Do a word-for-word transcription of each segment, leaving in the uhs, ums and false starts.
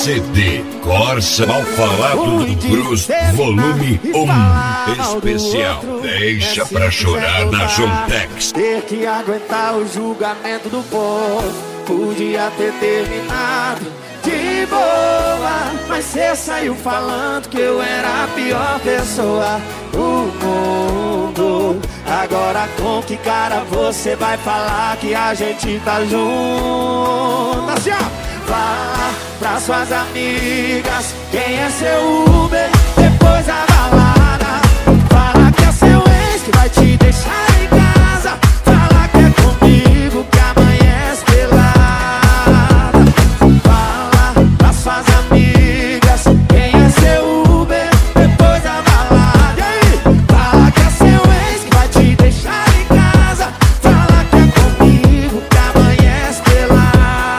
C D Corsa Mal Falado do Cruz, volume um, especial. Deixa pra chorar na Jontex. Ter que aguentar o julgamento do povo. Podia ter terminado de boa, mas cê saiu falando que eu era a pior pessoa do mundo. Agora com que cara você vai falar que a gente tá junto? Assim, ó. Fala pra suas amigas quem é seu Uber depois da balada. Fala que é seu ex que vai te deixar em casa. Fala que é comigo que amanhece pelada. Fala pra suas amigas quem é seu Uber depois da balada. E aí? Fala que é seu ex que vai te deixar em casa. Fala que é comigo que amanhece pelada.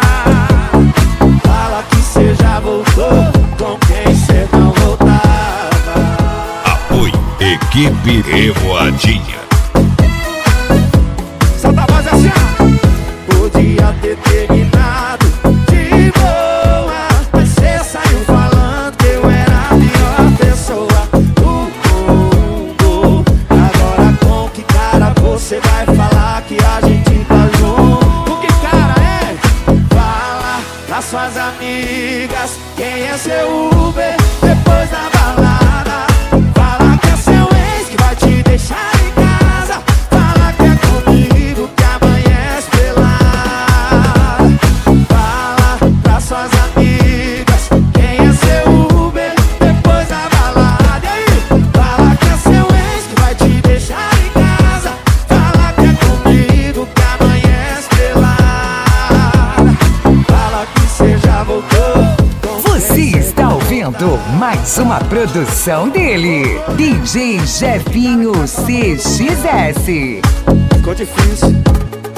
Fala que cê já voltou com quem cê não voltava. Apoio Equipe Revoadinha. Solta a voz assim, ó. Podia ter terminado de boa, mas cê saiu falando que eu era a pior pessoa do mundo. Agora com que cara você vai falar que a gente tá junto? Com que cara é? Fala pras suas amigas quem é seu Uber depois da balada. Fala que é seu ex que vai te deixar em casa. Fala que é comigo que amanhece pelada. Fala pras suas amigas quem é seu Uber depois da balada. E aí? Fala que é seu ex que vai te deixar em casa. Fala que é comigo que amanhece pelada. Fala que cê já voltou. Você está ouvindo mais uma produção dele, D J Jefinho C X S. Ficou difícil.